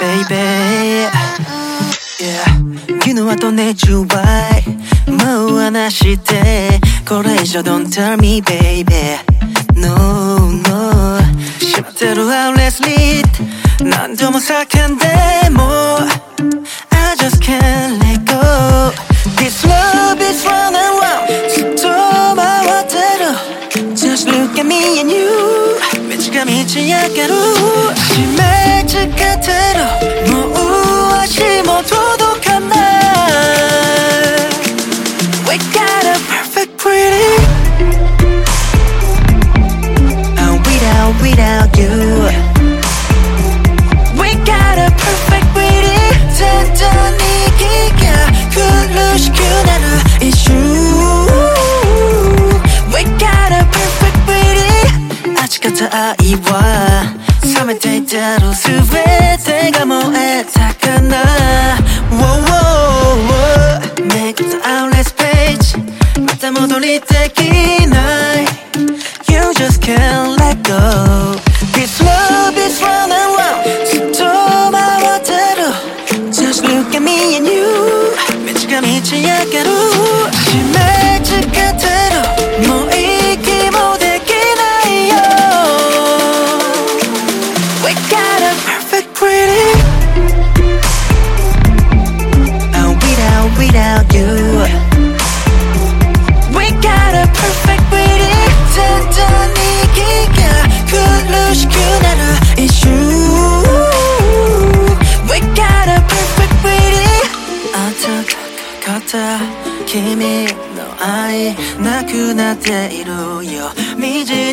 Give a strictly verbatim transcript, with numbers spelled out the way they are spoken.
baby yeah. 昨日はとねじゅうばいもう話してこれ以上 Don't tell me baby No no 閉まってるアウレスリート何度も叫んでも I just can't let go This love is running round ずっと回ってる Just look at me and you 道が満ち上げる締め付けてるもう足も届かない We got a perfect pretty And without, without you We got a perfect pretty 絶対に息が苦しくなる It's you We got a perfect pretty 味方愛は冷めていてる全てが燃えたかな Whoa, whoa, whoa. Make the outlet page また戻りできない You just can't let go This love is running round ずっと回ってる Just look at me and you 道が満ち上げる締め付けてるもう息もできないよ We got a perfect pretty And without, without you We got a perfect pretty 絶対に息が苦しくなる It's you We got a perfect pretty 暖かかった君の愛なくなっているよ短